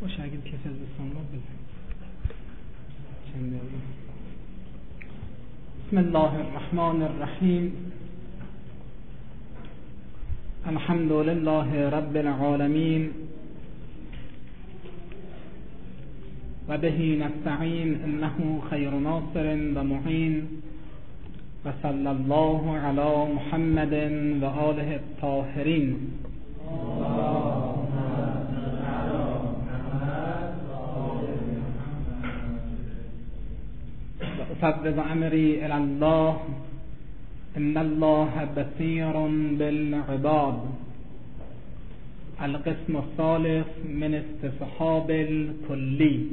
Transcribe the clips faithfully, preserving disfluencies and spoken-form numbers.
باشه اگه کسی از دوستان ما بزن چند دقیقه. بسم الله الرحمن الرحیم. الحمد لله رب العالمین و به نستعین انه خیر ناصر و معین و صلی الله علی محمد و آله الطاهرین. ففوض امری الی الله ان الله بصیر بالعباد. القسم الثالث من استصحاب الکلی.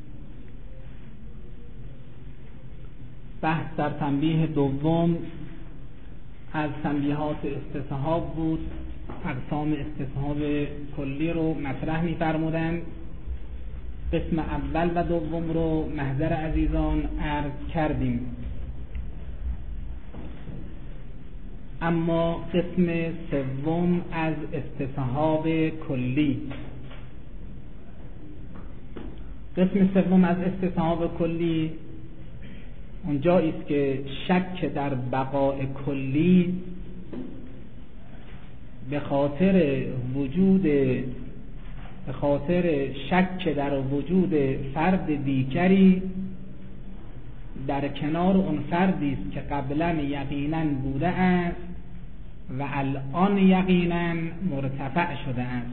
بحث در تنبیه دوم از تنبیهات استصحاب بود. اقسام استصحاب کلی رو مطرح می‌فرمودند. قسم اول و دوم رو محضر عزیزان عرض کردیم، اما قسم سوم از استصحاب کلی قسم سوم از استصحاب کلی اونجایی است که شک در بقاء کلی به خاطر وجود به خاطر شک در وجود فرد دیگری در کنار اون فردی است که قبلا یقینا بوده است و الان یقینا مرتفع شده است.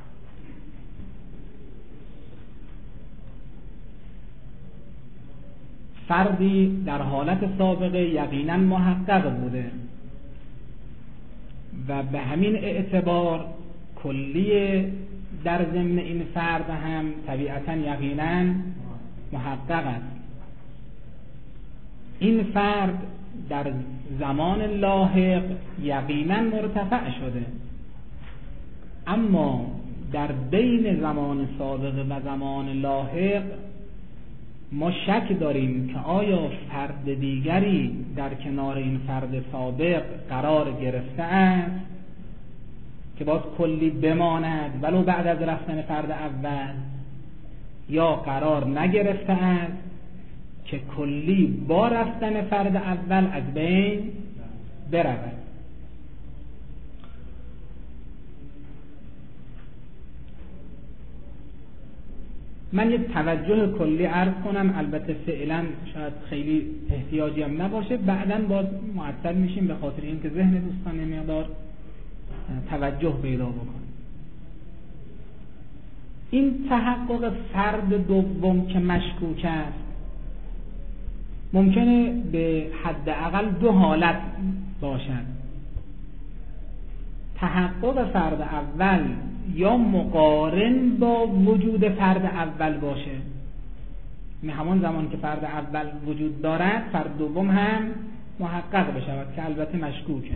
فردی در حالت سابقه یقینا محقق بوده و به همین اعتبار کلیه در ضمن این فرد هم طبیعتاً یقیناً محقق است. این فرد در زمان لاحق یقیناً مرتفع شده، اما در بین زمان سابق و زمان لاحق ما شک داریم که آیا فرد دیگری در کنار این فرد سابق قرار گرفته است که باز کلی بماند ولو بعد از رفتن فرد اول، یا قرار نگرفته است که کلی با رفتن فرد اول از بین برود. من یک توجه کلی عرض کنم، البته فعلا شاید خیلی احتیاجی هم نباشه، بعداً باز معطل میشیم به خاطر اینکه ذهن دوستان نمیدار توجه پیدا بکن. این تحقق فرد دوم که مشکوک است ممکنه به حداقل دو حالت باشد. تحقق فرد اول یا مقارن با وجود فرد اول باشه، یعنی همان زمان که فرد اول وجود دارد فرد دوم هم محقق بشود که البته مشکوکه.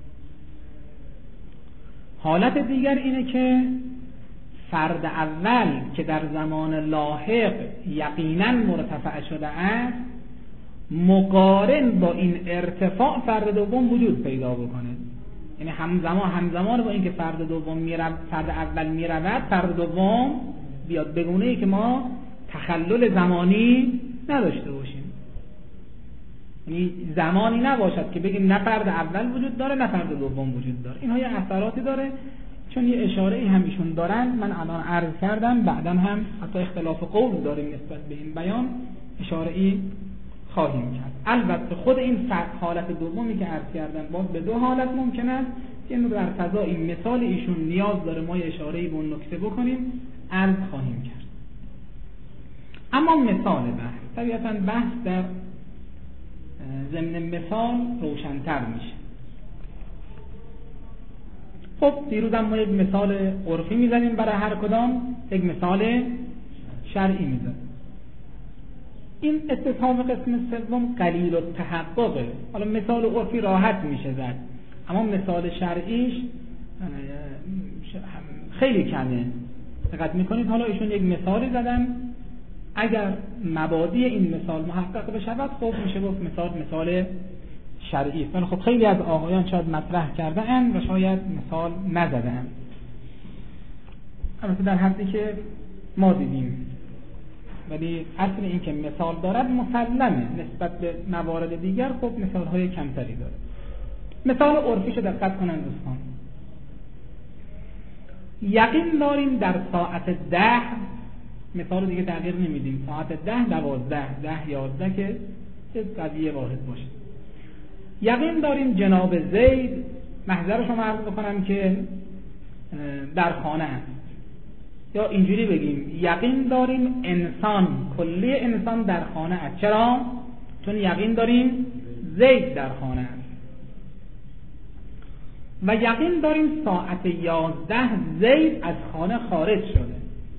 حالت دیگر اینه که فرد اول که در زمان لاحق یقینا مرتفع شده است مقارن با این ارتفاع فرد دوم وجود پیدا بکنه، یعنی همزمان همزمان با اینکه فرد دوم میرود فرد اول میرود فرد دوم بیاد، به گونه‌ای که ما تخلل زمانی نداشته باشیم، یعنی زمانی نباشد که بگیم نه فرد اول وجود داره نه فرد دوم وجود داره. اینها یه اثراتی داره، چون یه اشاره‌ای هم ایشون دارن من الان عرض کردم، بعداً هم حتی اختلاف قول داریم نسبت به این بیان، اشاره‌ای خواهیم کرد. البته خود این حالت دومی که عرض کردم باز به دو حالت ممکن است که اینو در فضای این مثال ایشون نیاز داره ما یه اشاره‌ای به اون نکته بکنیم، عرض خواهیم کرد. اما مثال بحث، طبیعتاً بحث در ضمن مثال روشن‌تر میشه. خب دیروز هم ما یک مثال عرفی میزنیم برای هر کدام، یک مثال شرعی میزنیم. این استصحاب قسم سوم قلیل التحققه. حالا مثال عرفی راحت میشه زد، اما مثال شرعیش خیلی کمه. دقت میکنید حالا ایشون یک مثالی زدن، اگر مبادی این مثال محقق بشود خب میشه گفت مثال مثال شرعی است. ولی خب خیلی از آقایان شاید مطرح کرده اند و شاید مثال نزده اند. البته در حدی که ما دیدیم، ولی اصل این که مثال دارد مسلمه، نسبت به موارد دیگر خب مثالهای کمتری داره. مثال عرفیشو دقت کنن دوستان. یقین داریم در ساعت ده، مثال دیگه تغییر نمیدیم، ساعت ده، دوازده، ده، یازده که قضیه واحد باشه. یقین داریم جناب زید، محضر شما عرض بکنم که در خانه هست، یا اینجوری بگیم یقین داریم انسان، کلی انسان در خانه است. چرا؟ چون یقین داریم زید در خانه است. و یقین داریم ساعت یازده زید از خانه خارج شده.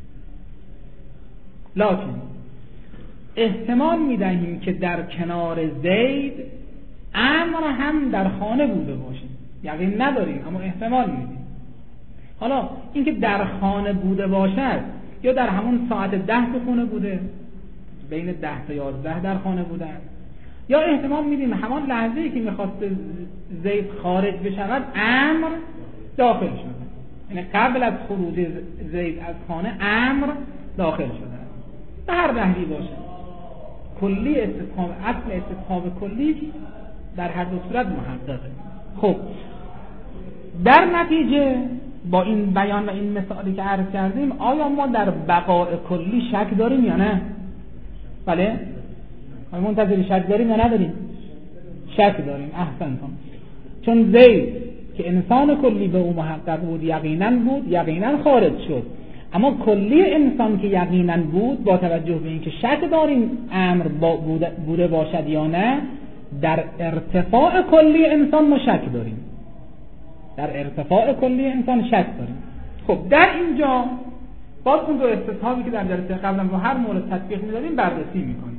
لکن احتمال میدهیم که در کنار زید امر هم در خانه بوده باشه. یقین نداریم اما احتمال میدیم. حالا اینکه در خانه بوده باشد یا در همون ساعت ده تو خونه بوده، بین ده تا یازده در خانه بودن، یا احتمال میدیم همان لحظه‌ای که میخواست زید خارج بشود امر داخل شده، یعنی قبل از خروج زید از خانه امر داخل شده. به هر نحوی باشه کلی استفهام، اصل استفهام کلی در هر دو صورت محققه. خب در نتیجه با این بیان و این مثالی که عرض کردیم آیا ما در بقاء کلی شک داریم یا نه؟ بله؟ آیا منتظری شک داریم یا نداریم؟ شک داریم. احسنتم. چون زید که انسان کلی به او محقق بود یقینا بود، یقینا خارج شد، اما کلی انسان که یقینا بود با توجه به اینکه شک داریم امر با بوده باشد یا نه، در ارتفاع کلی انسان ما شک داریم، در ارتفاع کلی انسان شک داریم. خب در اینجا باز اون دو استثنایی که در جلسه قبلا با هر مورد تطبیق می‌دادیم بررسی می‌کنیم.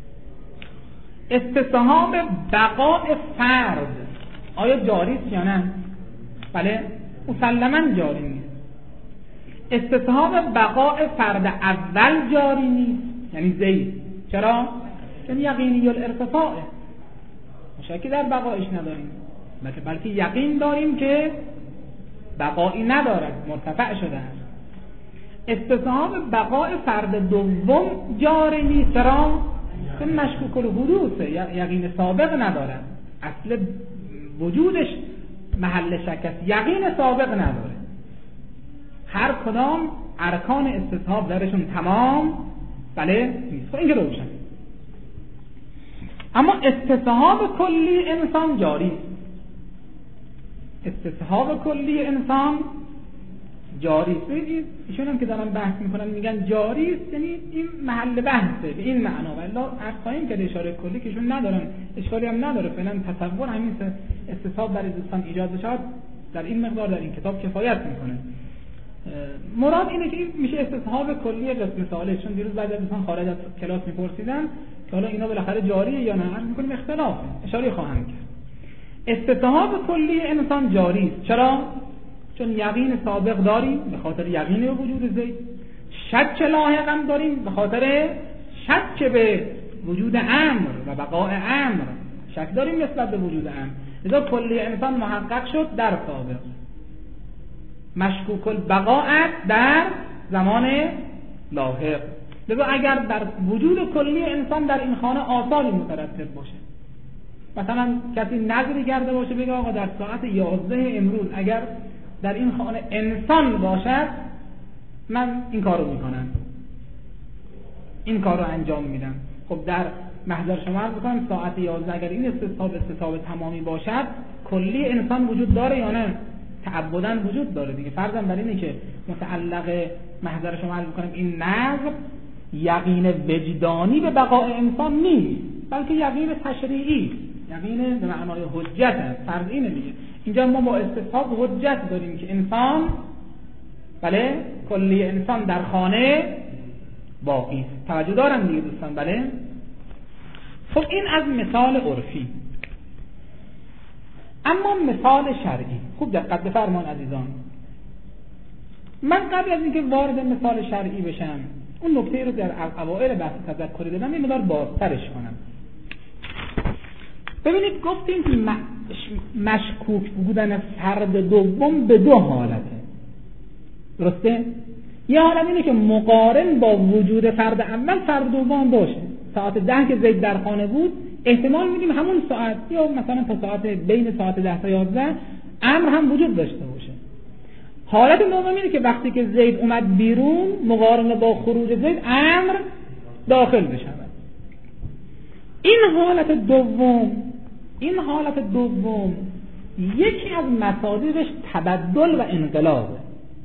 استثناء بقاء فرد آیا جاری است یا نه؟ بله، مسلماً جاری نیست. استثناء بقاء فرد اول جاری نیست، یعنی زید. چرا؟ چون یقینی الارتفاع، شکی در بقایش نداریم، بلکه یقین داریم که بقایی ندارد، مرتفع شده است. استثناء بقاء فرد دوم جاری نیست. چرا؟ چون مشکوک الحدوثه، یقین سابق ندارد، اصل وجودش محل شک است، یقین سابق نداره. هر کدام ارکان استثناء درشون تمام بله نیست. این که روشن. اما استثناء کلی انسان جاری است. استثناء کلی انسان جاری است. ببینید ایشون هم که دارن بحث میکنن میگن جاری است، یعنی این محل بحثه به این معنا. والله ارکان که اشاره کلی کهشون ندارن، اشکالی هم نداره. فعلا تصور همین استثناء برای دوستان ایجاد بشه در این مقدار در این کتاب کفایت میکنه. مراد اینه که این میشه استثناء کلی قسم سواله. چون دیروز بعضی از دوستان خارج از کلاس میپرسیدن که حالا اینا بالاخره جاریه یا نه، عرض میکنیم اختلافه، اشاره خواهم کرد. استثناء کلی انسان جاری است. چرا؟ چون یقین سابق داریم به خاطر یقین به وجود زید، شک لاحق هم داریم به خاطر شک به وجود امر و بقاء امر، شک داریم نسبت به وجود امر. لذا کلی انسان محقق شد در سابق، مشکوک البقاء در زمان لاحق. لذا اگر در وجود کلی انسان در این خانه آثاری مترتب باشه، مثلا کسی نظری کرده باشه بگه آقا در ساعت یازده امروز اگر در این خانه انسان باشد من این کارو میکنم، این کارو انجام میدم. خب در محضر شما عرض بکنم ساعت یازده اگر این استثناء استثناء تمامی باشد کلی انسان وجود داره یا نه؟ تعبداً وجود داره دیگه. فرضاً بر اینه که متعلق محضر شما عرض بکنم این نظر یقین وجدانی به بقاء انسان نیست، بلکه یقین تشریعی، یقین به معنای حجت است. فرض اینه دیگه. اینجا ما با استثبات حجت داریم که انسان بله کلی انسان در خانه باقی است. توجه دارم دیگه دوستان؟ بله. خب این از مثال عرفی. اما مثال شرعی خوب دقت بفرمان عزیزان. من قبل از اینکه وارد مثال شرعی بشم اون نکته رو در اوائل بحث تذکری دادم، این مقدار بازترش کنم. ببینید گفتیم که مشکوک بودن فرد دوم به دو حالته، درسته؟ یه حالت اینه که مقارن با وجود فرد اول فرد دوم باشه. ساعت ده که زید در خانه بود احتمال میدیم همون ساعت یا مثلا تا ساعت بین ساعت ده تا یازده امر هم وجود داشته باشه. حالت دوم اینه که وقتی که زید اومد بیرون مقارنه با خروج زید امر داخل بشود. این حالت دوم این حالت دوم یکی از مصادیقش تبدل و انقلابه.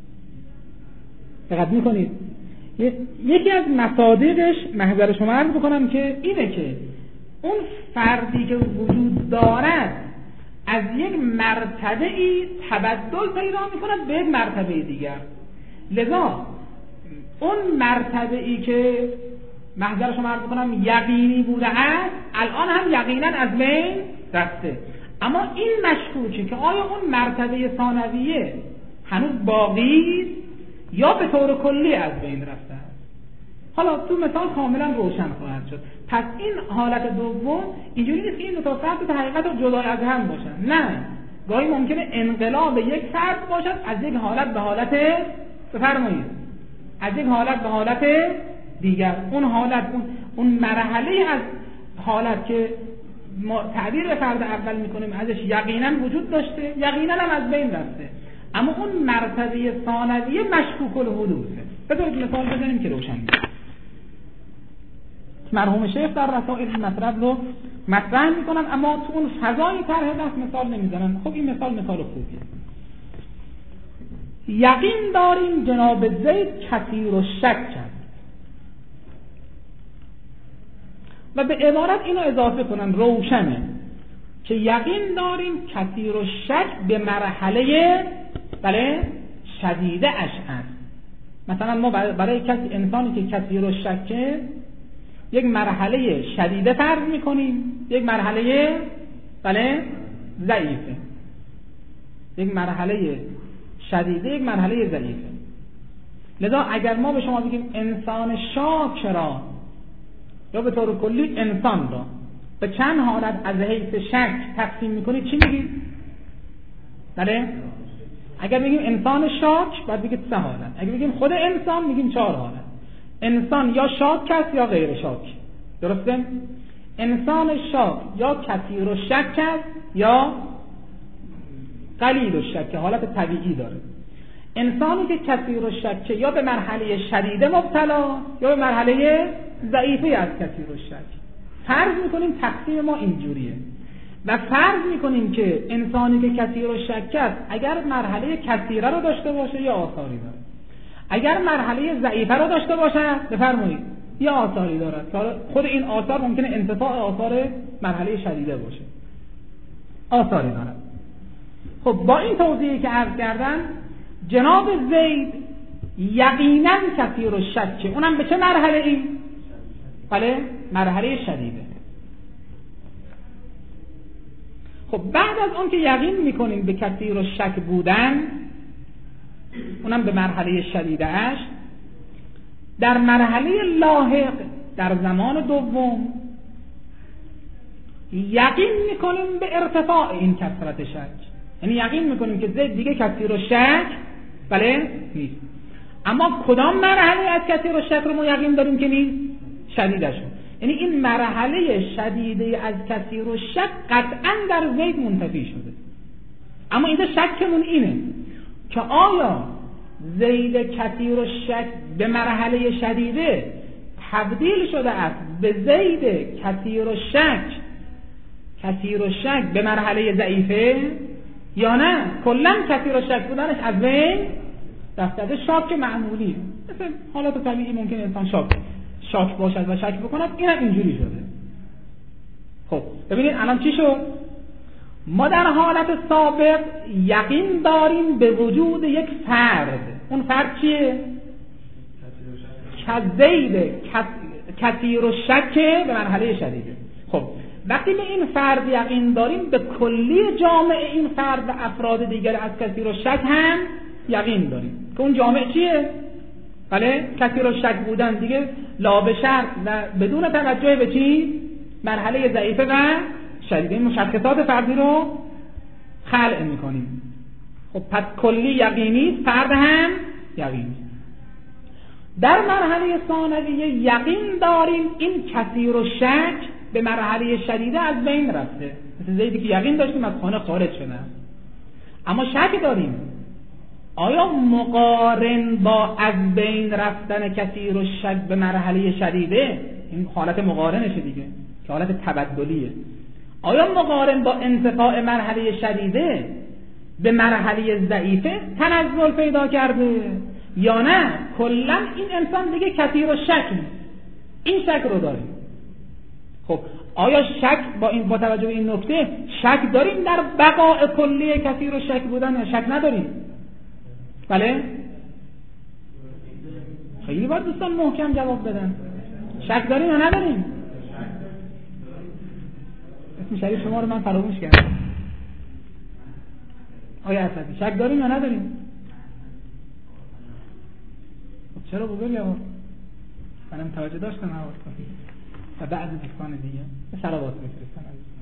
دقت میکنید؟ یکی از مصادیقش محضر شما عرض بکنم که اینه که اون فردی که وجود دارد از یک مرتبه ای تبدل پیدا میکند به یک مرتبه دیگر. لذا اون مرتبه ای که محضر شما عرض بکنم یقینی بوده است الان هم یقینا از بین رفته. اما این مشکوکه که آیا اون مرتبه ثانویه هنوز باقی یا به طور کلی از بین رفته است. حالا تو مثال کاملا روشن خواهد شد. پس این حالت دوم اینجوری نیست که این دو تا فرد به حقیقت جدا از هم باشن. نه، گاهی ممکنه انقلاب یک فرد باشد از یک حالت به حالت بفرمایید از یک حالت به حالت دیگر. اون حالت اون اون مرحله از حالت که ما تعبیر به فرد اول میکنیم ازش یقینا وجود داشته یقینا هم از بین رفته، اما اون مرتبه ثانویه مشکوک الحدوثه. بذارید مثال بزنیم که روشن بشه. مرحوم شیخ در رسائل این مطلب رو مطرح میکنن اما تو اون فضای طرح بحث مثال نمیزنن. خب این مثال مثال خوبیه. یقین داریم جناب زید کثیر و شک کرد و به عبارت اینو اضافه کنن روشنه که یقین داریم کثیر و شک به مرحله بله شدیده اش هست. مثلا ما برای کسی انسانی که کثیر و شکه یک مرحله شدیده فرض میکنیم، یک مرحله بله ضعیفه، یک مرحله شدیده یک مرحله ضعیفه. لذا اگر ما به شما بگیم انسان شاک را یا به طور کلی انسان را به چند حالت از حیث شک تقسیم میکنید چی میگید؟ بله؟ اگر بگیم انسان شاک باید بگید سه حالت. اگر بگیم خود انسان میگیم چهار حالت. انسان یا شاک است یا غیر شاک. درسته؟ انسان شاک یا کثیر و شک است یا قلیل و شک، حالت طبیعی داره. انسانی که کثیر و شک یا به مرحله شدیده مبتلا یا به مرحله ضعیفه از کثیر و شک. فرض میکنیم تقسیم ما اینجوریه و فرض میکنیم که انسانی که کثیر و شک است اگر مرحله کثیره رو داشته باشه یا آثاری داره، اگر مرحله ضعیفه رو داشته باشه بفرمایید یا آثاری داره. خود این آثار ممکنه انتفاع آثار مرحله شدیده باشه، آثاری داره. خب با این توضیحی که عرض کردم جناب زید یقینا کثیر و شک، اونم به چه مرحله ای؟ بله مرحله شدیده. خب بعد از اون که یقین میکنیم به کثیر و شک بودن، اونم به مرحله شدیده اش، در مرحله لاحق در زمان دوم یقین میکنیم به ارتفاع این کثرت شک. یعنی یقین میکنیم که زید دیگه کثیر و شک بله نیست. اما کدام مرحله از کثیر و شک رو ما یقین داریم که نیست؟ شدیده شد. یعنی این مرحله شدیده از کثیر و شک قطعا در زید منتفی شده. اما اینجا شکمون اینه که آیا زید کثیر و شک به مرحله شدیده تبدیل شده است به زید کثیر و شک کثیر و شک به مرحله ضعیفه یا نه کلا کثیر و شک بودنش از بین رفته. شاک معمولی مثل حالات طبیعی ممکن انسان شاک شاک باشد و شک بکند، این هم اینجوری شده. خب ببینید الان چی شد؟ ما در حالت سابق یقین داریم به وجود یک فرد. اون فرد چیه؟ کزید کثیر و شک به مرحله شدیده. خب وقتی به این فرد یقین داریم به کلی جامعه این فرد و افراد دیگر از کثیر و شک هم یقین داریم که اون جامعه چیه؟ بله کثیر و شک بودن دیگه لا به شرط و بدون توجه به چی؟ مرحله ضعیفه و شدیده. این مشخصات فردی رو خلع میکنیم. خب پس کلی یقینی، فرد هم یقینی. در مرحله ثانویه یقین داریم این کثیر و شک به مرحله شدیده از بین رفته، مثل زیدی که یقین داشتیم از خانه خارج شده، اما شک داریم آیا مقارن با از بین رفتن کثیر و شک به مرحله شدیده، این حالت مقارنشه دیگه که حالت تبدلیه، آیا مقارن با انتفاع مرحله شدیده به مرحله ضعیفه تنزل پیدا کرده یا نه کلا این انسان دیگه کثیر و شک نیست؟ این شک رو داریم. خب آیا شک با این با توجه به این نکته شک داریم در بقاء کلی کثیر و شک بودن یا شک نداریم؟ بله؟ خیلی باید دوستان محکم جواب بدن. شک داریم یا نداریم؟ اسم شریف شما رو من فراموش کردم. آیا اسدی شک داریم یا نداریم؟ خب چرا بگو یا منم توجه داشتم حوال کنم و بعضی دوستان دیگه به صلوات میفرستن.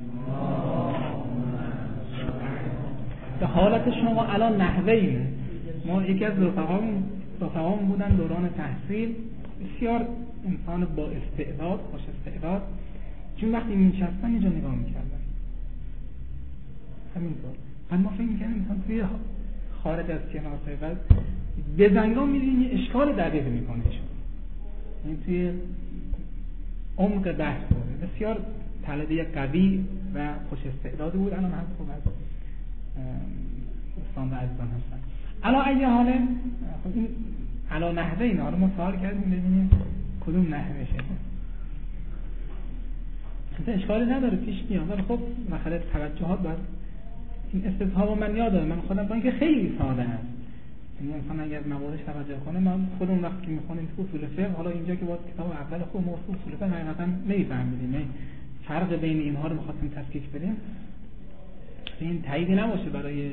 به حالت شما الان نحوه‌ای، ما یکی از رفقامون رفقامون بودن دوران تحصیل، بسیار انسان با استعداد، خوش استعداد، چون وقتی می‌نشستن یه جا نگاه می‌کردن همینطور، بعد ما فکر می‌کردیم مثلا توی خارج از کنار قد به زنگان می‌بینیم یه اشکال دقیق می‌کنه، یعنی توی عمق بحث بود. بسیار طالب قوی و خوش استعداد بود. الان هم خوب از دوستان و عزیزان هستن. الان ایه حاله خب این علا نحوه اینا رو ما سوال کردیم ببینیم کدوم نحوه شه. مثلا اشکالی نداره پیش میاد، ولی خب مسئله توجهات باید این استصحاب من یادم من خودم با اینکه خیلی ساده است، یعنی انسان اگر موارد توجه کنه، ما خودمون وقتی که میخونیم اصول فقه، حالا اینجا که با کتاب اول خود ما اصول فقه حقیقتا نمیفهمیم، فرق بین اینها رو می‌خواستیم تفکیک بدیم، این تایید نباشه برای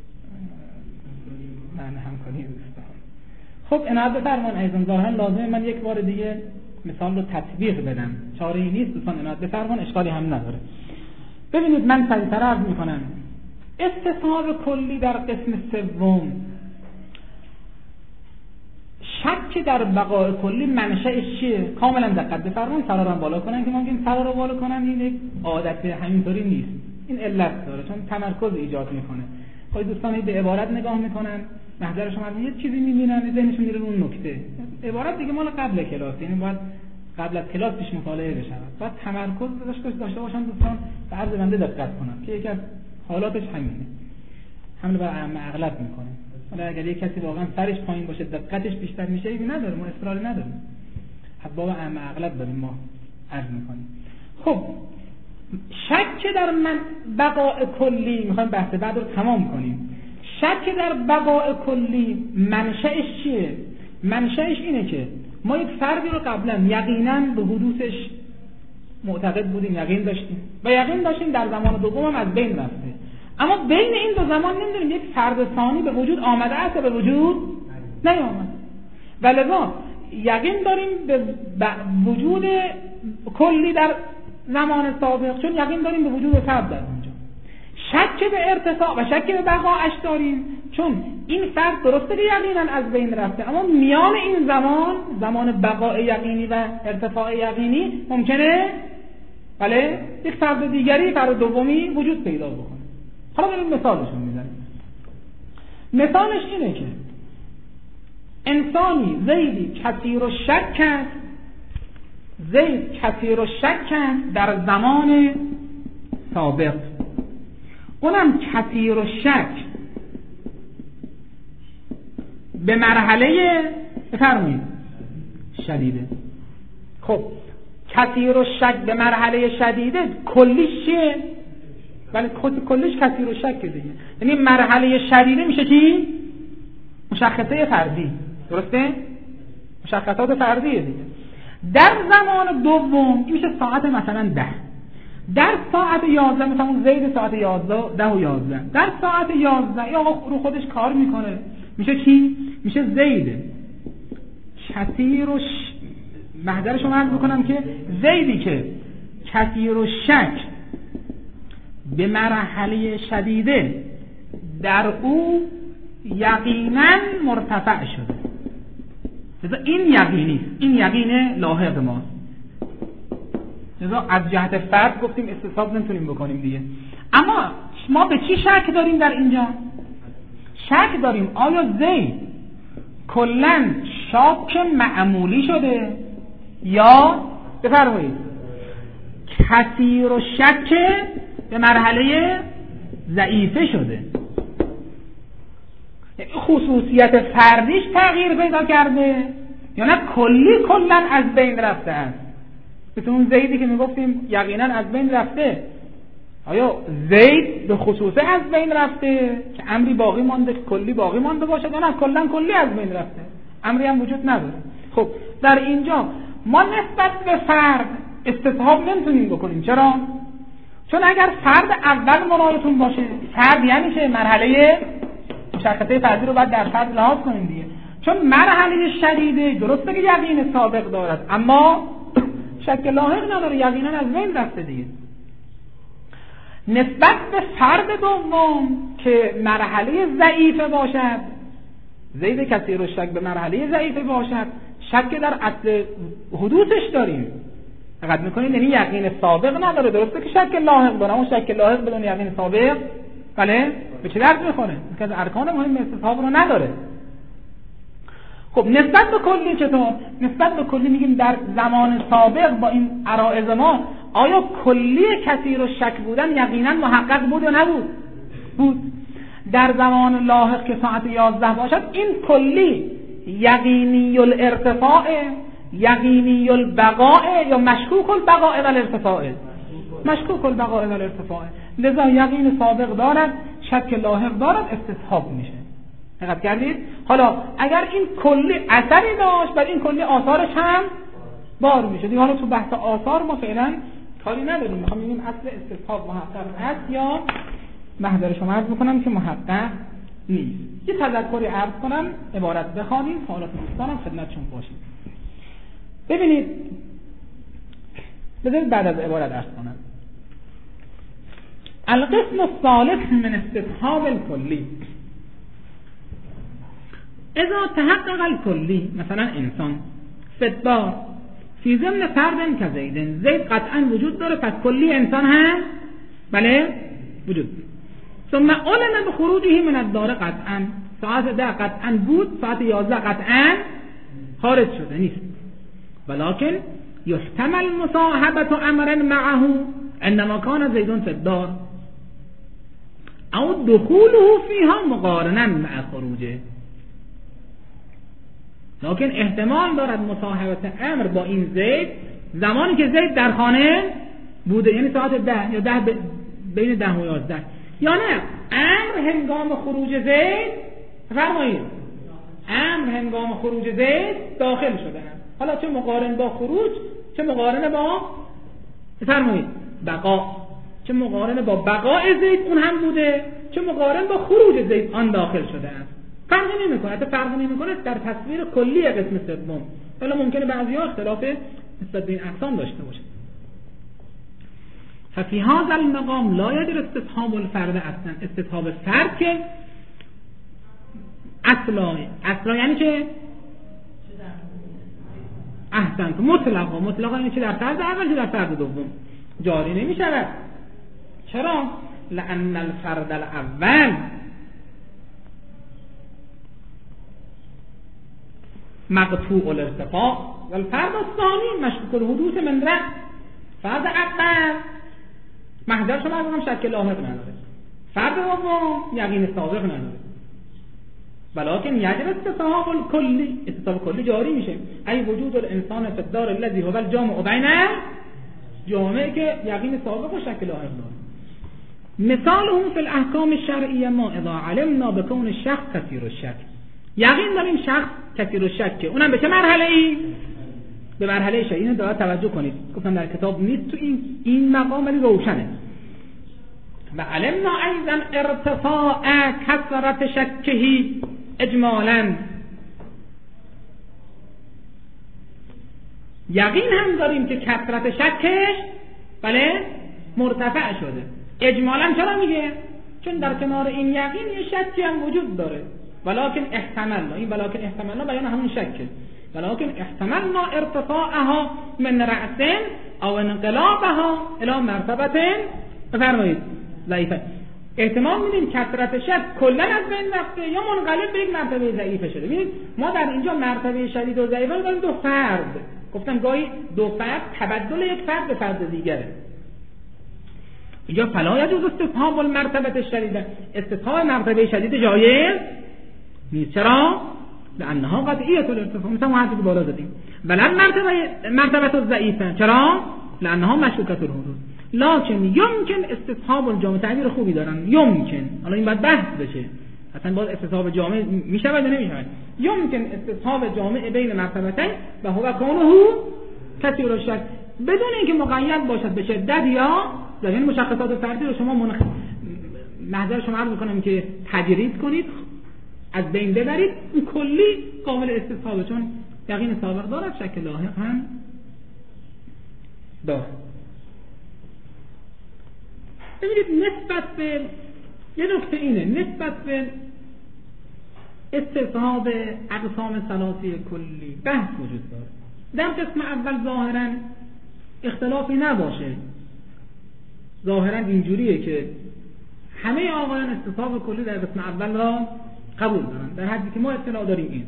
من همکاری دوستان. خب عنایت بفرمایید عزیزان، ظاهرا لازمه من یک بار دیگه مثال رو تطبیق بدم، چاره‌ای نیست دوستان، عنایت بفرمایید، اشکالی هم نداره. ببینید من سریع‌تر عرض می‌کنم. استصحاب کلی در قسم سوم، شک در بقاء کلی منشأش چیه؟ کاملا دقت بفرمایید، سرا رو بالا کنن که ممکن سرا رو بالا کنن این یک عادت همینطوری نیست، این علت داره چون تمرکز ایجاد میکنه. خب دوستان به عبارت نگاه میکنن، محضر شما یه چیزی میبینن ذهنشون میره اون نکته، عبارت دیگه مال قبل کلاس، یعنی باید قبل از کلاس پیش مطالعه بشه، باید تمرکز داشته داشته باشن دوستان، به عرض بنده دقت کنن که یکی از حالاتش همینه، حمله بر اعم اغلب میکنه. حالا اگر یک کسی واقعا سرش پایین باشه دقتش بیشتر میشه، ایدی نداره، ما اصراری نداریم، حباب اعم اغلب داریم ما عرض میکنیم. خب شک در من بقاء کلی، میخوایم بحث بعد رو تمام کنیم. شک در بقاء کلی منشأش چیه؟ منشأش اینه که ما یک فردی رو قبلا یقینا به حدوثش معتقد بودیم، یقین داشتیم و یقین داشتیم در زمان دوم هم از بین رفته، اما بین این دو زمان نمیدونیم یک فرد ثانی به وجود آمده است یا به وجود نیامده، ولذا یقین داریم به وجود کلی در زمان سابق، چون یقین داریم به وجود فرد در اونجا. شک به ارتفاع و شک به بقاش داریم، چون این فرد درسته که یقینا از بین رفته، اما میان این زمان، زمان بقاء یقینی و ارتفاع یقینی، ممکنه بله یک فرد دیگری، فرد دومی وجود پیدا بکنه. حالا بریم مثالشون میزنیم. مثالش اینه که انسانی زیدی کثیر و شک کرد، زید کثیر و شک کرد در زمان سابق، اونم کثیر و شک به مرحله بفرمایید شدیده. خب کثیر و شک به مرحله شدیده کلیش چیه؟ ولی کلش کثیر و شک دیگه، یعنی مرحله شدیده میشه چی؟ مشخصه فردی، درسته؟ مشخصات فردیه دیگه. در زمان دوم این میشه ساعت مثلا ده، در ساعت یازده مثلا اون زید ساعت یازده ده و یازده، در ساعت یازده یا رو خودش کار میکنه، میشه چی؟ میشه زید کثیر و ش... محضر شما عرض میکنم که زیدی که کثیر و شک به مرحله شدیده در او یقینا مرتفع شده. لذا این یقینی است، این یقین لاحق ماست. لذا از جهت فرد گفتیم استصحاب نمیتونیم بکنیم دیگه. اما ما به چی شک داریم در اینجا؟ شک داریم آیا زید کلاً شاک معمولی شده یا بفرمایید کثیر و شک به مرحله ضعیفه شده، خصوصیت فردیش تغییر پیدا کرده یا نه کلی کلاً از بین رفته است. مثل اون زیدی که میگفتیم یقینا از بین رفته، آیا زید به خصوصه از بین رفته که امری باقی مانده که کلی باقی مانده باشه یا نه کلاً کلی از بین رفته، امری هم وجود نداره. خب در اینجا ما نسبت به فرد استصحاب نمیتونیم بکنیم. چرا؟ چون اگر فرد اول مرادتون باشه، فرد یعنی چه؟ مرحله مشخصه فردی رو باید در فرد لحاظ کنیم دیگه. چون مرحله شدیده درسته که یقین سابق دارد اما شک لاحق نداره، یقینا از بین رفته دیگه. نسبت به فرد دوم که مرحله ضعیفه باشد، زید کثیر و شک به مرحله ضعیفه باشد، شک در اصل حدوثش داریم. فقط میکنیم یعنی یقین سابق نداره، درسته که شک لاحق داره، اون شک لاحق بدون یقین سابق بله به چه درد میخوره؟ که از ارکان مهم استصحاب رو نداره. خب نسبت به کلی چطور؟ نسبت به کلی میگیم در زمان سابق با این عرائض ما آیا کلی کثیر و شک بودن یقینا محقق بود یا نبود؟ بود. در زمان لاحق که ساعت یازده باشد این کلی یقینی الارتفاع، یقینی البقاء یا مشکوک البقاء و الارتفاع، مشکوک البقاء و الارتفاع. لذا یقین سابق دارد، شک لاحق دارد، استصحاب میشه. دقت کردید؟ حالا اگر این کلی اثری داشت بعد این کلی آثارش هم بار میشه دیگه. حالا تو بحث آثار ما فعلا کاری نداریم، میخوام ببینیم اصل استصحاب محقق است یا محضر شما عرض میکنم که محقق نیست. یه تذکری عرض کنم، عبارت بخوانیم، حالات دوستانم خدمتشون باشیم. ببینید بذارید بعد از عبارت عرض کنم. القسم الثالث من استصحاب الکلی اذا تحقق الکلی، مثلا انسان فدار فی ضمن فرد که زیدن، زید قطعا وجود داره پس کلی انسان هم بله وجود. ثم علم بخروجه من الدار، قطعا ساعت ده قطعا بود، ساعت یازده قطعا خارج شده نیست. ولكن يحتمل مصاحبة امر معه عندما كان زيد في الدار او دخوله فيها مقارنا مع خروجه. لكن احتمال دارد مصاحبت امر با این زید زمانی که زید در خانه بوده، یعنی ساعت ده یا ده ب... بین ده و یازده، یا نه امر هنگام خروج زید، فرمایید امر هنگام خروج زید داخل شده هم. حالا چه مقارن با خروج، چه مقارن با فرمایید بقا، چه مقارن با بقای زید اون هم بوده، چه مقارن با خروج زید آن داخل شده است. فرقی نمیکنه، حتی فرقی نمیکنه در تصویر کلی قسم سوم. حالا ممکنه بعضی‌ها اختلاف نسبت به این اقسام داشته باشه. ففي هذا المقام لا يدر استصحاب الفرد اصلا، استصحاب فرد که اصلا اصلا یعنی که احسن مطلقا مطلقا یعنی که در فرد اول که در فرد دوم جاری نمی شود. چرا؟ لأن الفرد الاول مقطوع الارتفاع و الفرد الثانی مشکوک الحدوث من رأس. فرد اول محضر شما هم شک لاحق نداره، فرد دوم یقین سابق نداره، ولكن یجب استصحاب الکلی، استصحاب کلی جاری میشه. ای وجود الانسان فی الدار الذی هو الجامع بین جامعه که یقین سابق و شک لاحق داره. مثال هم فی الاحکام الشرعیه ما اذا علمنا بکون الشخص کثیر الشک، یقین داریم شخص کثیر الشک، اونم به چه مرحله ای؟ به مرحله شک. اینو دقیق توجه کنید، گفتم در کتاب نیست تو این این مقام ولی روشنه. و علمنا ایضا ارتفاع کثرت شکهی اجمالا، یقین هم داریم که کثرت شکش بله مرتفع شده. اجمالا چرا میگه؟ چون در کنار این یقین یه شکی هم وجود داره. ولکن احتملنا، این ولکن احتملنا بیان همون شکه. ولكن احتملنا ارتفاعها من رأس او انقلابها الى مرتبه بفرمایید ضعیفه. احتمال میدیم کثرت شد کلا از بین رفته یا منقلب به یک مرتبه ضعیفه شده. ببینید ما در اینجا مرتبه شدید و ضعیفه رو داریم دو فرد. گفتم گاهی دو فرد تبدل یک فرد به فرد دیگره. اینجا فلا یجوز استصحاب المرتبه شدیده، استصحاب مرتبه شدید جایز نیست. چرا؟ لانها قطعیه الارتفاع، مثلا حرفی که بالا زدیم. بلند مرتبه مرتبه ضعیفه، چرا؟ لانها مشکوکه الحدوث. لکن یمکن استصحاب الجامع، تعبیر خوبی دارن، یمکن. حالا این باید بحث بشه اصلا باز استصحاب جامع میشود یا نمیشود. یمکن استصحاب جامع بین مرتبتین و هو کونه کثیر الشک، بدون اینکه مقید باشد به شدت یا در این مشخصات فردی رو شما منخ... محضر شما عرض میکنم که تجرید کنید، از بین ببرید، اون کلی قابل استصحابه، چون یقین سابق دارد، شک لاحق هم دارد. ببینید نسبت به یه نکته اینه، نسبت به استصحاب اقسام ثلاثی کلی بحث وجود داره. در قسم اول ظاهرا اختلافی نباشه، ظاهرا اینجوریه که همه آقایان استصحاب کلی در قسم اول را قبول دارن، در حدی که ما اطلاع داریم اینه.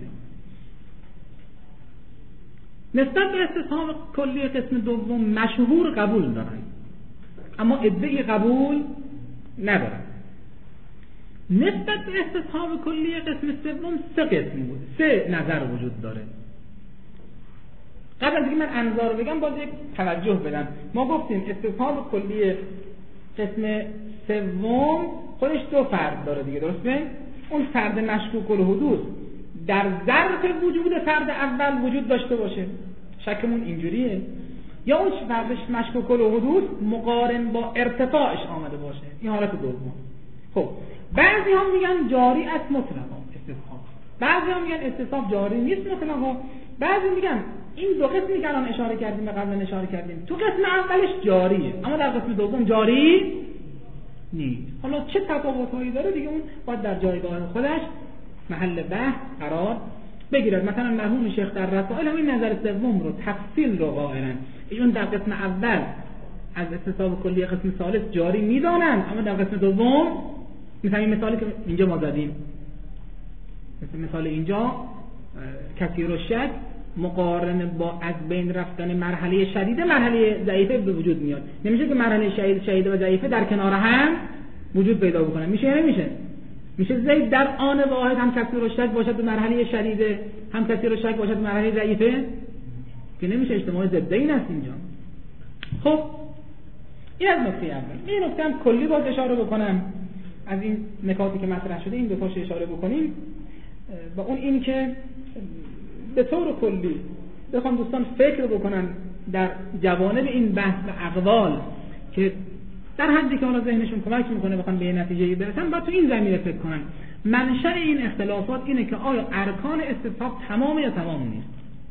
نسبت به استصحاب کلی قسم دوم مشهور قبول دارن، اما ادعای قبول ندارن. نسبت به استصحاب کلی قسم سوم سه قسم بود، سه نظر وجود داره. قبل از اینکه من انظار رو بگم باز یک توجه بدم. ما گفتیم استصحاب کلی قسم سوم خودش دو فرد داره دیگه، درسته؟ اون فرد مشکوک الحدوث در ظرف وجود فرد اول وجود داشته باشه، شکمون اینجوریه، یا اون فردش مشکوک الحدوث مقارن با ارتفاعش آمده باشه، این حالت دوم. خب بعضی هم میگن جاری است مطلقا استصحاب، بعضی هم میگن استصحاب جاری نیست مطلقا، بعضی میگن این دو قسمی که الان اشاره کردیم و قبلا اشاره کردیم تو قسم اولش جاریه اما در قسم دوم جاری نیست. حالا چه تفاوت‌هایی داره دیگه اون باید در جایگاه خودش محل بحث قرار بگیرد. مثلا مرحوم شیخ در رسائل همین نظر سوم رو تفصیل رو قائلن، ایشون در قسم اول از استصحاب کلی قسم ثالث جاری میدانن، اما در قسم دوم مثلا این مثالی که اینجا ما زدیم، مثل مثال اینجا کثیر الشک مقارن با از بین رفتن مرحله شدیده مرحله ضعیفه به وجود میاد. نمیشه که مرحله شدید شدیده و ضعیفه در کنار هم وجود پیدا بکنن، میشه یا نمیشه؟ میشه زید در آن واحد هم کثیر الشک باشد به مرحله شدیده، هم کثیر الشک باشد به مرحله ضعیفه، که نمیشه، اجتماع ضدین است اینجا. خب این از نکته اول. این نکته هم کلی باز اشاره بکنم از این نکاتی که مطرح شده، این دو تاش اشاره بکنیم و اون این که به طور کلی بخوام دوستان فکر بکنن در جوانب این بحث و اقوال که در حدی که حالا ذهنشون کمک میکنه بخوام به نتیجه‌ای برسن، باید تو این زمینه فکر کنن. منشأ این اختلافات اینه که آیا ارکان استصحاب تمام یا تمام نیست؟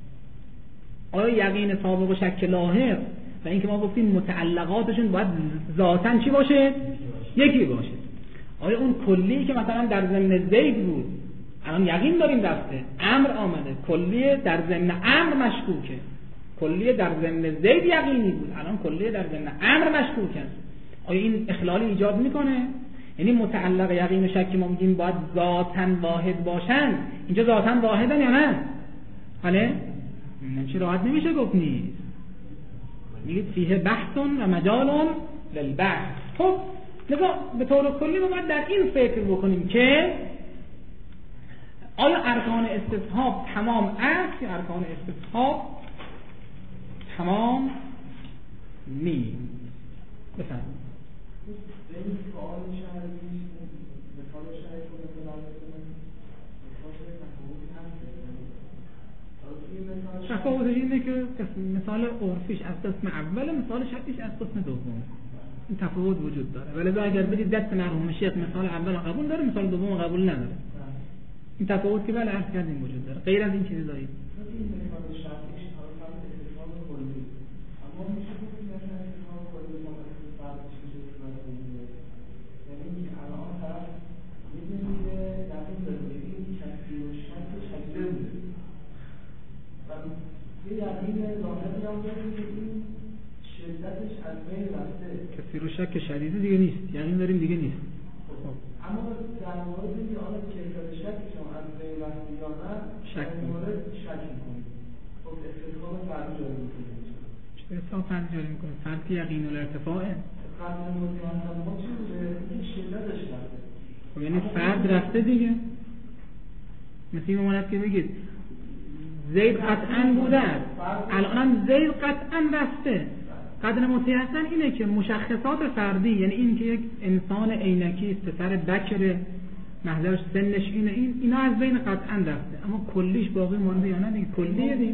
آیا یقین سابق و شک لاحق و اینکه ما گفتیم متعلقاتشون باید ذاتاً چی باشه؟ یکی باشه. آیا اون کلی که مثلا در ضمن زید بود الان یقین داریم رفته، امر آمده، کلیه در ضمن امر مشکوکه، کلیه در ضمن زید یقینی بود الان کلیه در ضمن امر مشکوک است. آیا این اخلالی ایجاد میکنه؟ یعنی متعلق یقین و شک ما میگیم باید ذاتاً واحد باشن، اینجا ذاتاً واحدن یا نه؟ حاله نمیشه، راحت نمیشه گفت نیست، میگید فیه بحث و مجال للبحث. خب نگاه به طور کلی ما باید در این فکر بکنیم که آیا ارکان استصحاب تمام است یا ارکان استصحاب تمام نیست؟ بفرمایید. این سوال شرعی مثال شرعی رو بذارید. تفاوتش اینه که مثال عرفیش از قسم اول، مثال شرعیش از قسم دوم. این تفاوت وجود داره. ولی اگر بدید دست مرحوم شیخ مثال اول قبول داره، مثال دوم قبول نداره. این تفاوت که بله عرض کردیم وجود داره. غیر از این چیزی دارید. این مثال شرعیش حالا استفاده کلی. اما میشه گفت مثلا استفاده کلی ما استفاده چیزی رو یعنی الان طرف می‌دونید در این زندگی کسی و شک شکل بوده و یه یقین ظاهری هم داریم که این شدتش از بین رفته. کسی رو شک شدیده دیگه نیست، یقین داریم دیگه نیست. خب اما در مورد اینکه آیا کیفیت شکشون از بین رفته یا نه شک در مورد شک میکنیم. خب استثناء فرد جاری میکنیم. چه استثناء فرد جاری میکنیم؟ فرد یقین الارتفاعه. قبل مطمئن ما چی بوده؟ این شدتش رفته. خب یعنی فرد رفته دیگه. مثل این مماند که بگید زید قطعاً بوده است، الانم زید قطعاً رفته. قدر متیسن اینه که مشخصات فردی، یعنی این که یک انسان عینکی است، پسر بکر، محضرش سنش اینه، این اینا از بین قطعاً رفته، اما کلیش باقی مونده یا نه دیگه؟ کلیه دیگه.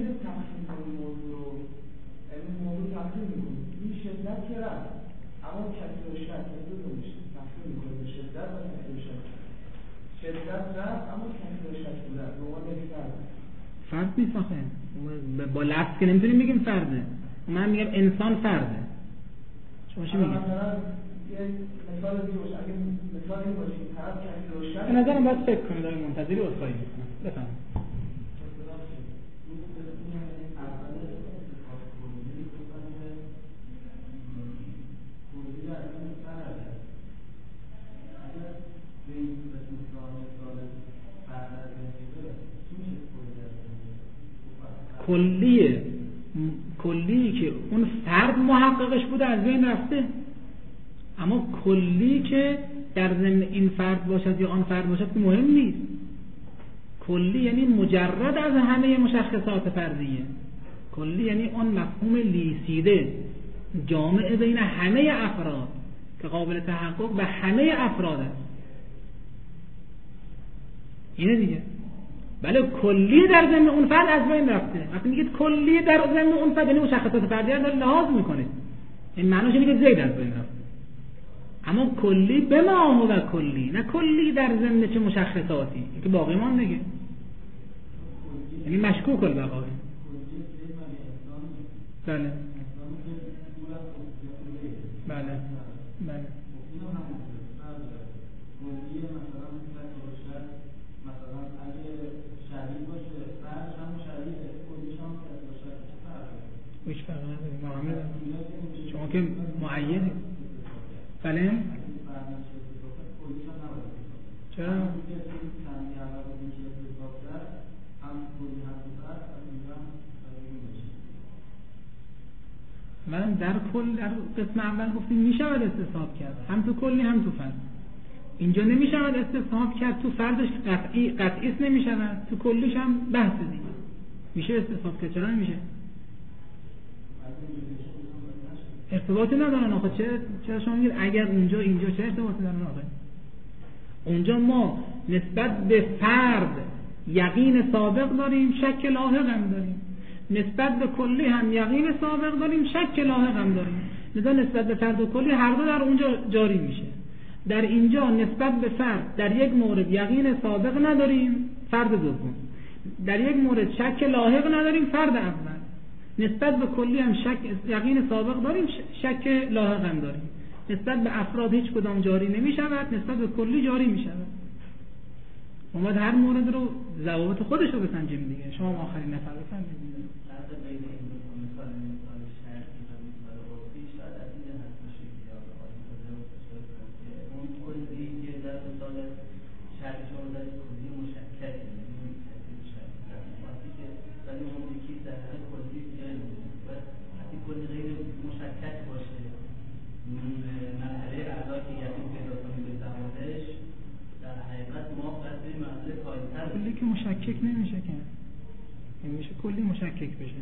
موضوع تفصیل میکنیم این شدت که رفت، اما کسی رو شد کسی رو میشه تفصیل میکنیم شدت و کسی رو شد. شدت رفت اما کسی رو شد بوده به عنوان یک فرد فرد نیست آخه، با لفظ که نمیتونیم بگیم فرده. من میگم انسان فرده. شما چی میگید؟ مثلا یک مثال دیگه باشه، اگه مثال این باشه که طرف کسی رو شد، به نظرم باید فکر کنید، دارم منتظری عذرخواهی میکنم. بفهم. کلیه کلی که اون فرد محققش بوده از بین رفته، اما کلی که در ضمن این فرد باشد یا آن فرد باشد که مهم نیست. کلی یعنی مجرد از همه مشخصات فردیه. کلی یعنی آن مفهوم لیسیده جامع بین همه افراد که قابل تحقق به همه افراد است. اینه دیگه. بله کلی در ضمن اون فرد از بین رفته. وقتی میگید کلی در ضمن اون فرد یعنی مشخصات فردی رو لحاظ میکنید، این معنیش اینه که زید از بین رفته. اما کلی به ما هو کلی، نه کلی در ضمن چه مشخصاتی که باقی مان دیگه، یعنی مشکوک البقا. بله بله بله هیچ فرق نداره. محمد شما که معیدی. بله چرا؟ من در کل در قسم اول گفتیم میشود استصحاب کرد، هم تو کلی هم تو فرد. اینجا نمیشود استصحاب کرد، تو فردش قطعی قطعی است نمیشود، تو کلیش هم بحث دیگه میشه استصحاب کرد. چرا نمیشه؟ ارتباطی ندارن آخه. چه چرا شما میگید اگر اونجا اینجا چه ارتباطی دارن آخه؟ اونجا ما نسبت به فرد یقین سابق داریم، شک لاحق هم داریم. نسبت به کلی هم یقین سابق داریم، شک لاحق هم داریم. لذا نسبت به فرد و کلی هر دو در اونجا جاری میشه. در اینجا نسبت به فرد در یک مورد یقین سابق نداریم، فرد دوم. در یک مورد شک لاحق نداریم، فرد اول. نسبت به کلی هم شک یقین سابق داریم، شک لاحق هم داریم. نسبت به افراد هیچ کدام جاری نمی شود، نسبت به کلی جاری می شود. ما باید هر مورد رو ضوابط خودش رو بسنجیم دیگه. شما آخرین نفر بفرمایید. کلی که مشکک نمیشه که این میشه کلی مشکک بشه.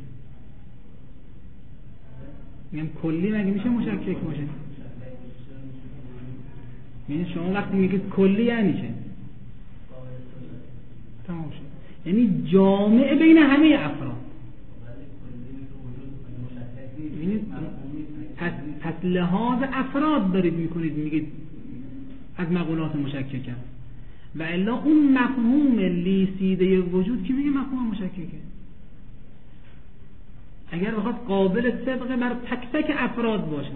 میگم کلی مگه میشه مشکک باشه؟ یعنی شما وقتی میگید کلی یعنی چه؟ تمام شد. یعنی جامع بین همه افراد. یعنی پس, پس لحاظ افراد دارید میکنید میگید از مقولات مشکک هست. و الا اون مفهوم لیسیده وجود که میگه مفهوم مشککه. اگر بخواد قابل صدق بر تک تک افراد باشه،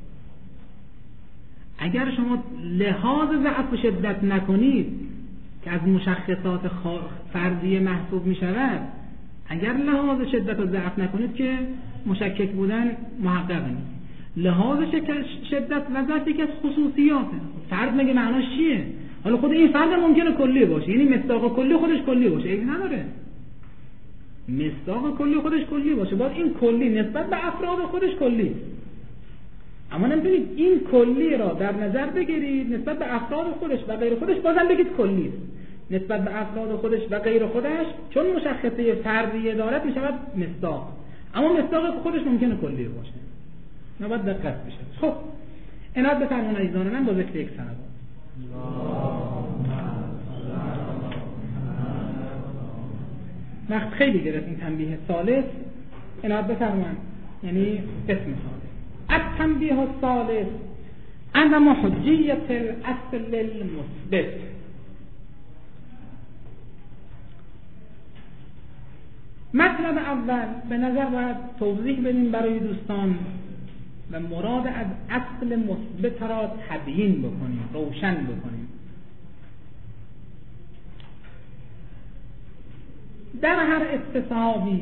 اگر شما لحاظ ضعف و شدت نکنید که از مشخصات فردی محسوب میشود، اگر لحاظ شدت و ضعف نکنید که مشکک بودن محقق نیست. لحاظ شدت و ضعف یکی از خصوصیاته. فرد مگه معناش چیه؟ حالا خود این فرد ممکنه کلی باشه، یعنی مصداق کلی خودش کلی باشه، این نداره. مصداق کلی خودش کلی باشه، باید این کلی نسبت به افراد خودش کلی، اما نمیتونید این کلی را در نظر بگیرید نسبت به افراد خودش و غیر خودش بازم بگید کلی نسبت به افراد خودش و غیر خودش، چون مشخصه فردیه دارد میشود مصداق، اما مصداق خودش ممکنه کلی باشه. نباید دقت بشه. خب عنایت بفرمایید عزیزان من با ذکر یک سند. وقت خیلی گرفت این تنبیه ثالث، عنایت بفرمایید، یعنی قسم ثالث. التنبیه الثالث عدم حجیت الاصل المثبت. مطلب اول به نظر باید توضیح بدیم برای دوستان و مراد از اصل مثبت را تبیین بکنیم، روشن بکنیم. در هر استصحابی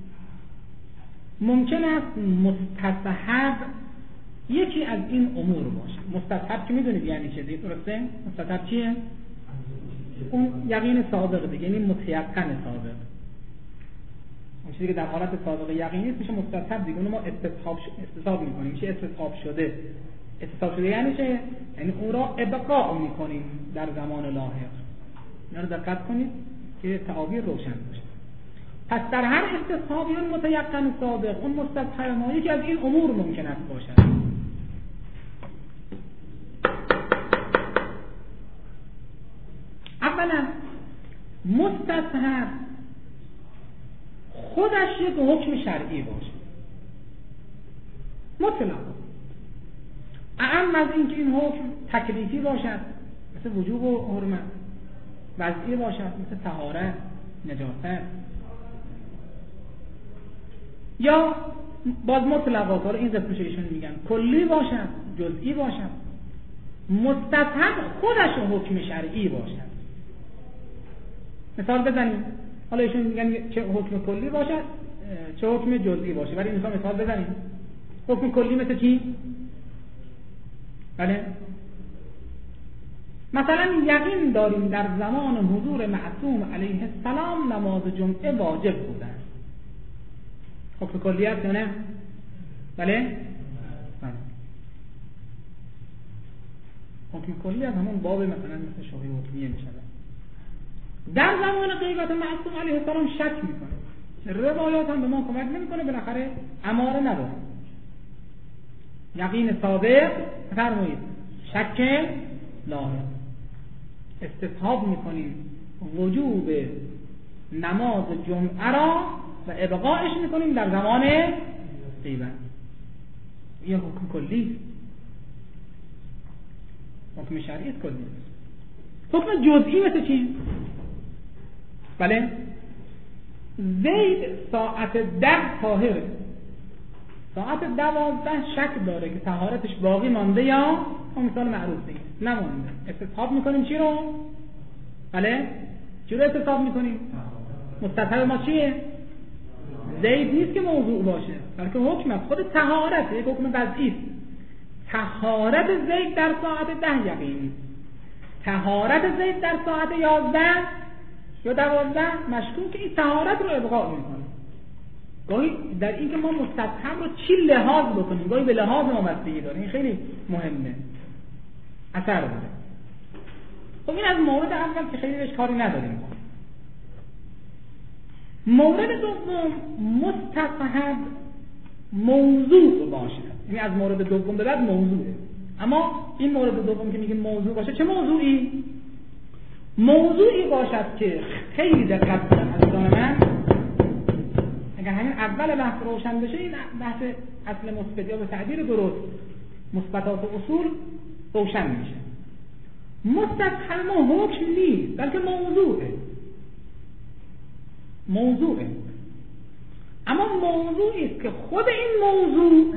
ممکن است مستصحب یکی از این امور باشه. مستصحب که میدونید یعنی چه دیگه، درسته؟ مستصحب چیه؟ اون یقین سابق دیگه، یعنی متیقن سابق. اون چیزی که در حالت سابق یقینی نیست میشه مستصحب دیگه، اون ما استصحاب استصحاب میکنیم، میشه استصحاب شده. استصحاب شده یعنی چه؟ یعنی اون را ابقاء میکنیم در زمان لاحق. اینا رو دقت کنید که تعابیر روشن باشه. پس در هر استصحابی اون متیقن سابق، اون مستصحب ما یکی از این امور ممکن است باشد. اولا مستصحب خودش یک حکم شرعی باشه مطلق، اعم از اینکه این حکم تکلیفی باشد مثل وجوب و حرمت، وضعی باشد مثل طهارت، نجاست، یا باز مطلقات رو این قسمش ایشون میگن کلی باشد جزئی باشد. مستصحب خودش حکم شرعی باشد. مثال بزنیم، حالا ایشون میگن چه حکم کلی باشد چه حکم جزئی باشه، برای مثال مثال بزنیم. حکم کلی مثل چی؟ بله مثلا یقین داریم در زمان حضور معصوم علیه السلام نماز جمعه واجب بوده است. حکم کلی است یا نه؟ بله؟ بله. حکم کلی از همون باب مثلا مثل شبهه حکمیه میشه. در زمان غیبت معصوم علیه السلام شک میکنه، روایات هم به ما کمک نمیکنه، بالاخره اماره نداره. یقین صادق فرمایید، شک لاحق. استصحاب میکنیم وجوب نماز جمعه را و ابقاءش میکنیم در زمان غیبت. این حکم کلی، حکم شرعی کلی. حکم جزئی مثل چی؟ بله زید ساعت ده طاهره، ساعت دوازده شک داره که طهارتش باقی مانده یا مثال معروف دیگه نمانده. استصحاب میکنیم چی رو؟ بله چی رو استصحاب میکنیم؟ مستصحب ما چیه؟ زید نیست که موضوع باشه، بلکه حکم است، خود طهارت، یک حکم وضعی است. طهارت زید در ساعت ده یقینی، طهارت زید در ساعت یازده یا دوازده مشکوک که این طهارت رو ابقاء میکنه. گاهی در این که ما مستصحب رو چی لحاظ بکنیم، گاهی به لحاظ ما بستگی داره، این خیلی مهمه، اثر داره. خب این از مورد اول که خیلی بهش کاری نداریم. مورد دوم مستصحب موضوع باشه، یعنی از مورد دوم به بعد موضوعه. اما این مورد دوم که میگیم موضوع باشه، چه موضوعی؟ موضوعی باشد که خیلی دقت کنن عزیزان من، اگر همین اول بحث روشن بشه این بحث اصل مثبت یا به تعبیر درست مثبتات و اصول روشن میشه. مستصحب ما حکم نیست بلکه موضوعه، موضوعه. اما موضوعی است که خود این موضوع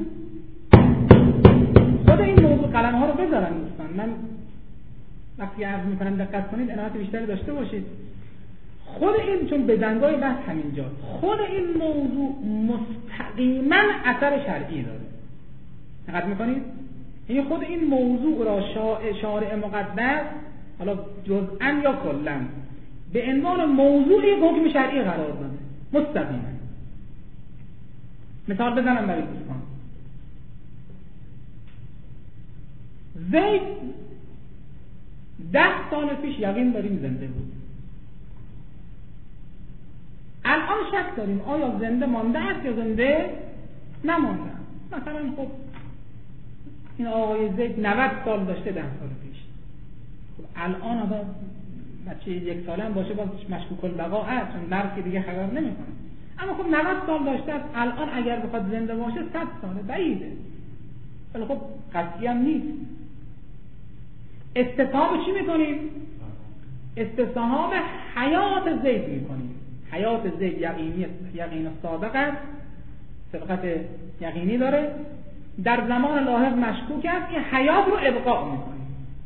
خود این موضوع قلم ها رو بذارن دوستان، من وقتی عرض میکنم دقت کنید عنایت بیشتری داشته باشید. خود این، چون بدنگای بحث همینجاست، خود این موضوع مستقیما اثر شرعی داره. دقت میکنید؟ این خود این موضوع را شارع مقدس حالا جزءاً یا کلاً به عنوان موضوعی حکم شرعی قرار داده مستقیما. مثال بزنم برای دوستان. زید ده سال پیش یقین داریم زنده بود. الان شک داریم آیا زنده مانده است یا زنده نمانده است. مثلا خب این آقای زید نود سال داشته ده سال پیش. خب الان آقا بچه یک ساله هم باشه باز مشکوک البقا است، چون مرگ که دیگه خبر نمیکنه. اما خب نود سال داشته است، الان اگر بخواد زنده باشه صد ساله بعیده. ولی خب قطعی هم نیست. استصحاب چی میکنیم؟ استصحاب حیات زید میکنیم. حیات زید یقینی یقین صادق است، صدقت یقینی داره، در زمان لاحق مشکوک است، این حیات رو ابقاء میکنیم.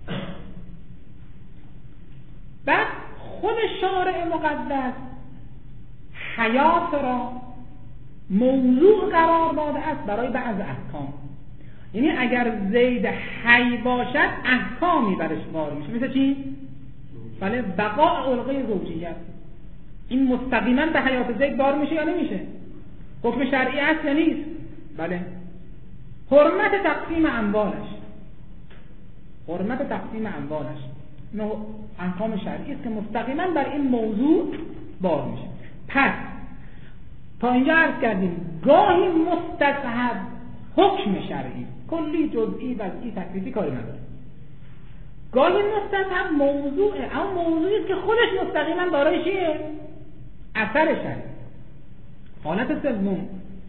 بعد خود شارع مقدس حیات را موضوع قرار داده است برای بعض احکام. یعنی اگر زید حی باشد احکامی برش وارد میشه. مثل چی؟ بله، بقاء علقه زوجیت. این مستقیما به حیات زید بار میشه یا نمیشه؟ حکم شرعی است یا نیست؟ بله. حرمت تقسیم اموالش، حرمت تقسیم اموالش نه احکام شرعی است که مستقیما بر این موضوع بار میشه. پس تا اینجا عرض کردیم گاهی مستحب حکم شرعی، کلی جزئی وضعی تکلیفی کاری نداره. گاهی مستحب موضوعه، اما موضوعی است که خودش مستقیما دارای چیه؟ اثر شرعی. حالت سوم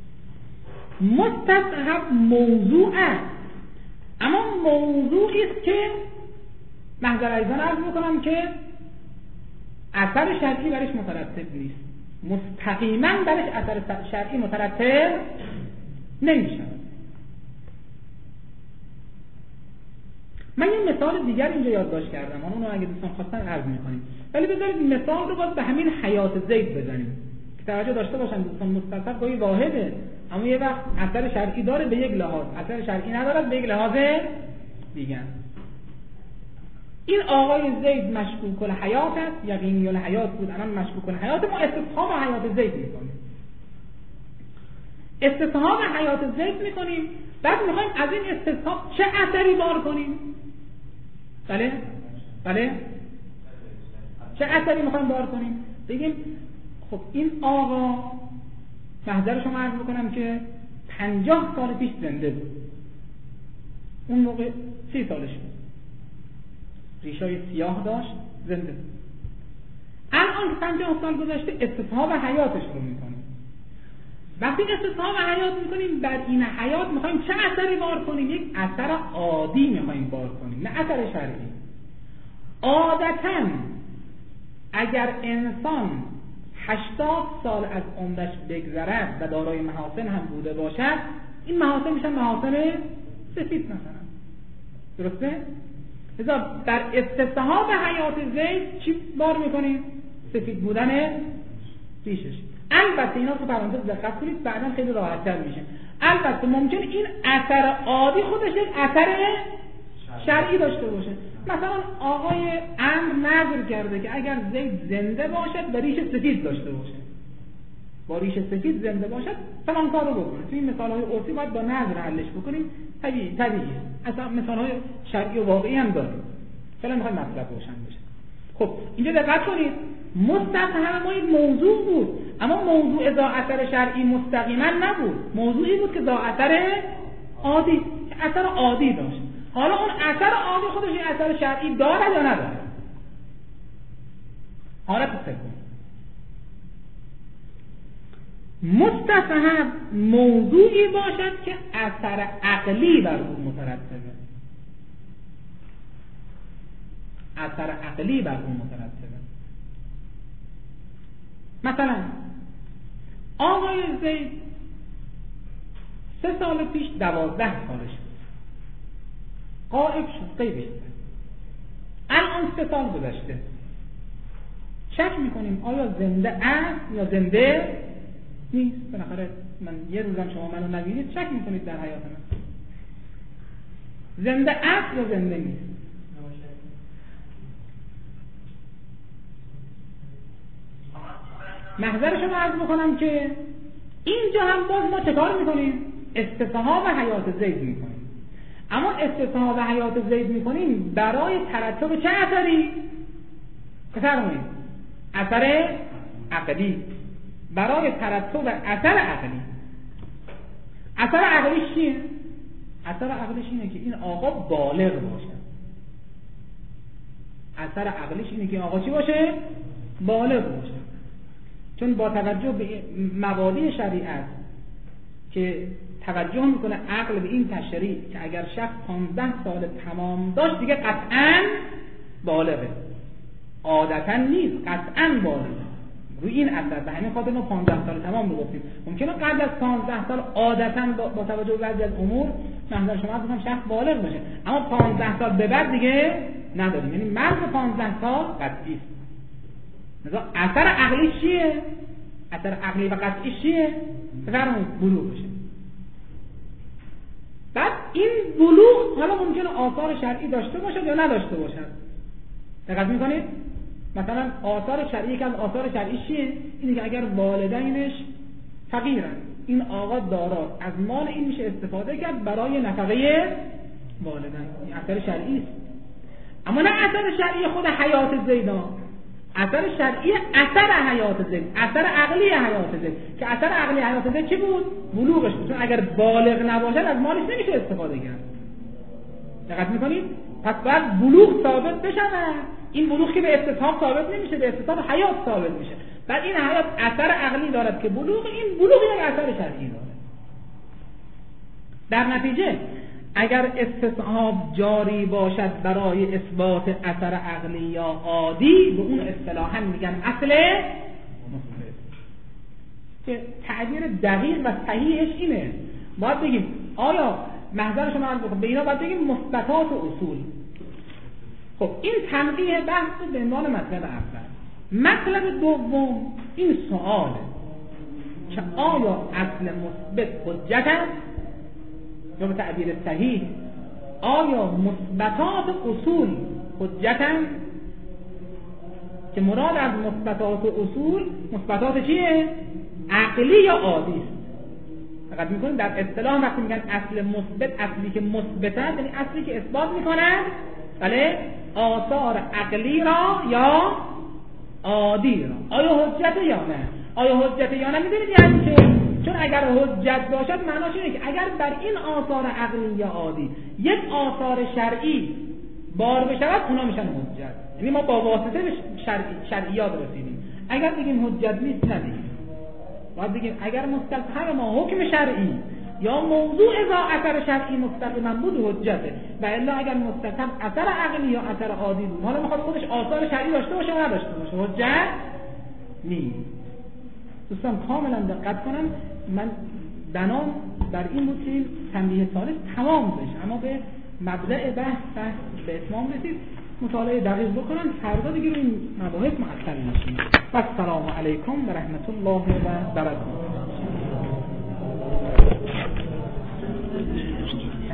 مستحب موضوع است، اما موضوعی است که محضر ایضان عرض میکنم که اثر شرعی برش مترتب نیست، مستقیما برش اثر شرعی مترتب نمیشه. من یه مثال دیگر اینجا یادداشت کردم، اونو اگه دوستان خواستن عرض میکنیم، ولی بذارید مثال رو باز به همین حیات زید بزنیم که توجه داشته باشن دوستان. مستحب گاهی واحده، اما یه وقت اثر شرعی داره به یک لحاظ، اثر شرعی ندارد به یک لحاظ دیگر. این آقای زید مشکوک الحیات است، یقینی الحیات بود، الان مشکوک الحیات. ما استصحاب حیات زید میکنیم، استصحاب حیات زید میکنیم. بعد میخوایم از این استصحاب چه اثری بار کنیم؟ بله بله چه اثری میخوایم بار کنیم؟ بگیم خب این آقا، محضر شما عرض بکنم که پنجاه سال پیش زنده بود، اون موقع سی سالش بود، ریشای سیاه داشت، زنده بود. الان که پنجاه سال گذشته استصحاب حیاتش رو میکنیم. وقتی استصحاب حیات میکنیم بر این حیات میخوایم چه اثری بار کنیم؟ یک اثر عادی میخوایم بار کنیم، نه اثر شرعی. عادتاً اگر انسان هشتاد سال از عمرش بگذرد و دارای محاسن هم بوده باشد، این محاسن میشن محاسن سفید مثلا، درسته؟ لذا در استصحاب حیات زید چی بار میکنیم؟ سفید بودن ریشش. البته اینا تو پرانتز دقت کنید، بعدا خیلی راحت‌تر میشه. البته ممکن این اثر عادی خودش یک اثر شرعی داشته باشه. مثلا آقای امر نظر کرده که اگر زید زنده باشد و ریش سفید داشته باشه، با ریش سفید زنده باشد فلان کارو بکنه. تو این مثال‌های عرفی باید با نظر حلش بکنیم، طبیعی طبیعی اصلا مثال‌های شرعی و واقعی هم داریم. فعلا می‌خوایم مطلب روشن بشه. خب اینجا دقت کنید، مستحب ما یک موضوع بود، اما موضوع ذا اثر شرعی مستقیما نبود، موضوعی بود که ذا اثر عادی، اثر عادی داشت. حالا اون اثر عادی خودش این اثر شرعی داره یا نداره؟ حالت سوم مستحب موضوعی باشد که اثر عقلی بر اون مترتبه، اثر عقلی بر اون مترتبه. مثلا آقای زید سه سال پیش دوازده سالش بود، قائب شد، غیب شد. الان سه سال گذشته، شک میکنیم آیا زنده است یا زنده نیست. بالاخره من یه روزم شما منو نبینید شک میکنید در حیات من زنده است یا زنده نیست. محضرشو عرض میکنم که اینجا هم باز ما چه کار میکنیم؟ استصحاب حیات زید میکنیم. اما استصحاب حیات زید میکنیم برای ترتب چه اثری؟ بفرمایید اثر عقلی. برای ترتب اثر عقلی. اثر عقلیش چیه؟ اثر عقلیش اینه که این آقا بالغ باشه. اثر عقلیش اینه که این آقا چی باشه؟ بالغ باشه. چون با توجه به مبادی شریعت که توجه میکنه عقل به این تشریع که اگر شخص پانزده سال تمام داشت دیگه قطعاً بالغه، عادتاً نیست، قطعاً بالغه. روی این اثر به همین خاطر ما پانزده سال تمام میگفتیم. ممکنه قبل از پانزده سال عادتاً با, با توجه به بعضی از امور مثلا شما بگم شخص بالغ بشه، اما پانزده سال به بعد دیگه نداریم. یعنی مرز پانزده سال قطعی است. مثلا اثر عقلی چیه؟ اثر عقلی و قطعی چیه؟ بفرمایید بلوغ بشه. بعد این بلوغ حالا ممکنه آثار شرعی داشته باشه یا نداشته باشه. دقت میکنید؟ مثلا آثار شرعی که از آثار شرعی چیه؟ اینه که اگر والدینش فقیرن، این آقا داراست، از مال این میشه استفاده کرد برای نفقه والدین. این اثر شرعی است. اما نه اثر شرعی خود حیات زیدان، اثر شرعی اثر حیات زید، اثر عقلی حیات زید که اثر عقلی حیات زید چی بود؟ بلوغش بود. چون اگر بالغ نباشد از مالش نمیشه استفاده کرد. دقت میکنید؟ پس باید بلوغ ثابت بشه. این بلوغ که به استصحاب ثابت نمیشه، به استصحاب حیات ثابت میشه. بعد این حیات اثر عقلی دارد که بلوغ، این بلوغ یک اثر شرعی داره. در نتیجه اگر استصحاب جاری باشد برای اثبات اثر عقلی یا عادی، به اون اصطلاحاً میگن اصل مثبت. که تعبیر دقیق و صحیحش اینه. باید بگیم آیا محضر شما عرض بکنم به اینا باید بگیم مثبتات و اصول. خب این تنبیه بحث به عنوان مطلب اول. مطلب دوم این سؤاله که آیا اصل مثبت حجت است یا به تعبیر صحیح آیا مثبتات اصول حجتن؟ که مراد از مثبتات اصول مثبتات چیه؟ عقلی یا عادی است. فقط میکنیم در اصطلاح وقتی میگن اصل مثبت، اصلی که مثبت است یعنی اصلی که اثبات میکنن بله آثار عقلی را یا عادی را. آیا حجت یا نه؟ آیا حجت یا نه؟ میدونید یعنی چه؟ چون اگر حجت باشد معناش اینه که اگر بر این آثار عقلی یا عادی یک آثار شرعی بار بشود اونا میشن حجت. یعنی ما با واسطه به شرعی شرعیات رسیدیم. اگر بگیم حجت نیست ندیم. باید بگیم اگر مستلزم ما حکم شرعی یا موضوع اذا اثر شرعی مستقیما بود حجته، و الا اگر مستلزم اثر عقلی یا اثر عادی بود حالا میخواد خودش آثار شرعی داشته باشه یا نداشته باشه حجت نیست. دوستان کاملا دقت کنن. من بنام بر این بود که تنبیه ثالث تمام بشه، اما به مبدأ بحث بحث به اتمام رسید. مطالعه دقیق بکنن، فردا دیگه رو این مباحث معطل نشیم. و السلام علیکم و رحمت الله و برکاته.